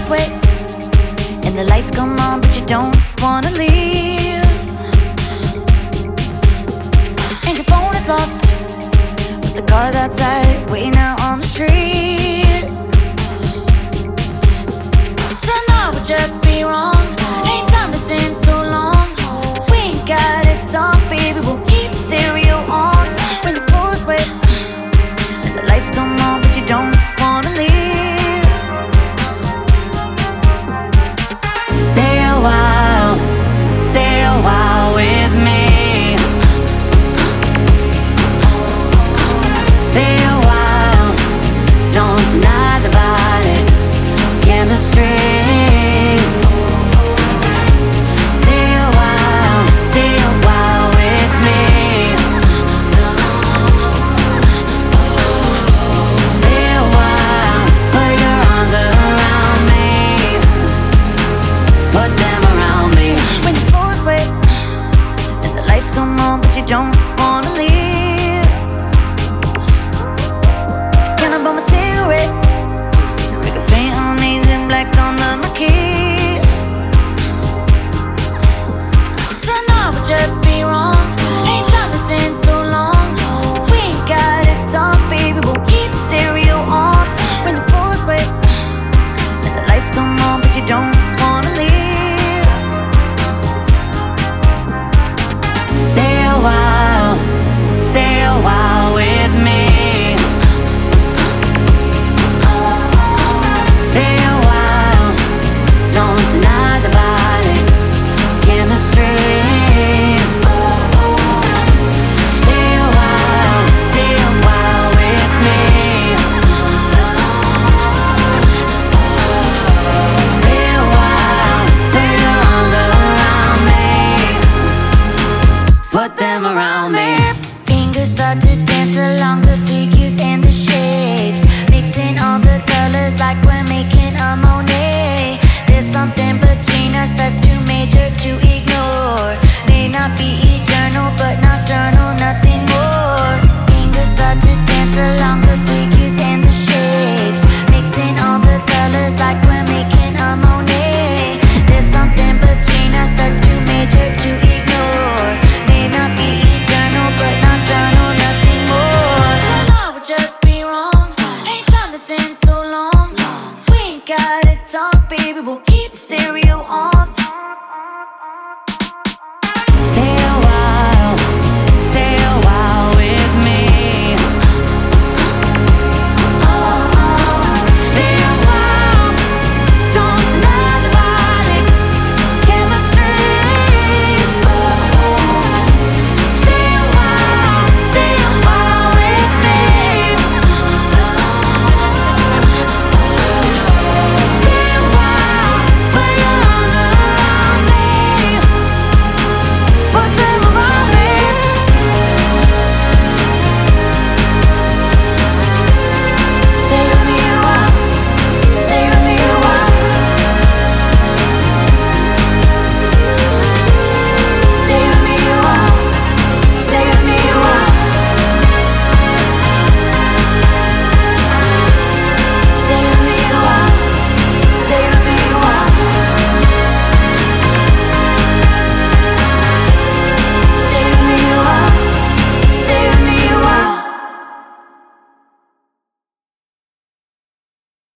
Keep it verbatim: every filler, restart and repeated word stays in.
floor's wet and the lights come on, but you don't wanna leave. And your phone is lost, but the car's outside waiting out on the street. Tonight would just be wrong. Ain't done this in so long. We ain't gotta talk, baby, we'll keep the stereo on. When the floor's wet and the lights come on, but you don't wanna leave. Stay a while, stay a while with me. Stay a while, don't deny the body chemistry. Stay a while, stay a while with me. Stay a while, put your arms around me. Put them around me. When the floor's wet and the lights come on, but you don't wanna leave. Can I bum a cigarette? We could paint amazing black on the marquee. Tonight would just be wrong. Ain't done this in so long. We ain't gotta talk, baby, we'll keep the stereo on. When the floor's wet and the lights come on, but you don't wanna leave. Stay a while, stay a while with me. Stay a while, don't deny the body chemistry. Stay a while, stay a while with me. Stay a while, put your arms around me. Put them around me. Fingers start to dance along the figures and the shapes, mixing all the colors like we're making a Monet. There's something between us that's too major to ignore. May not be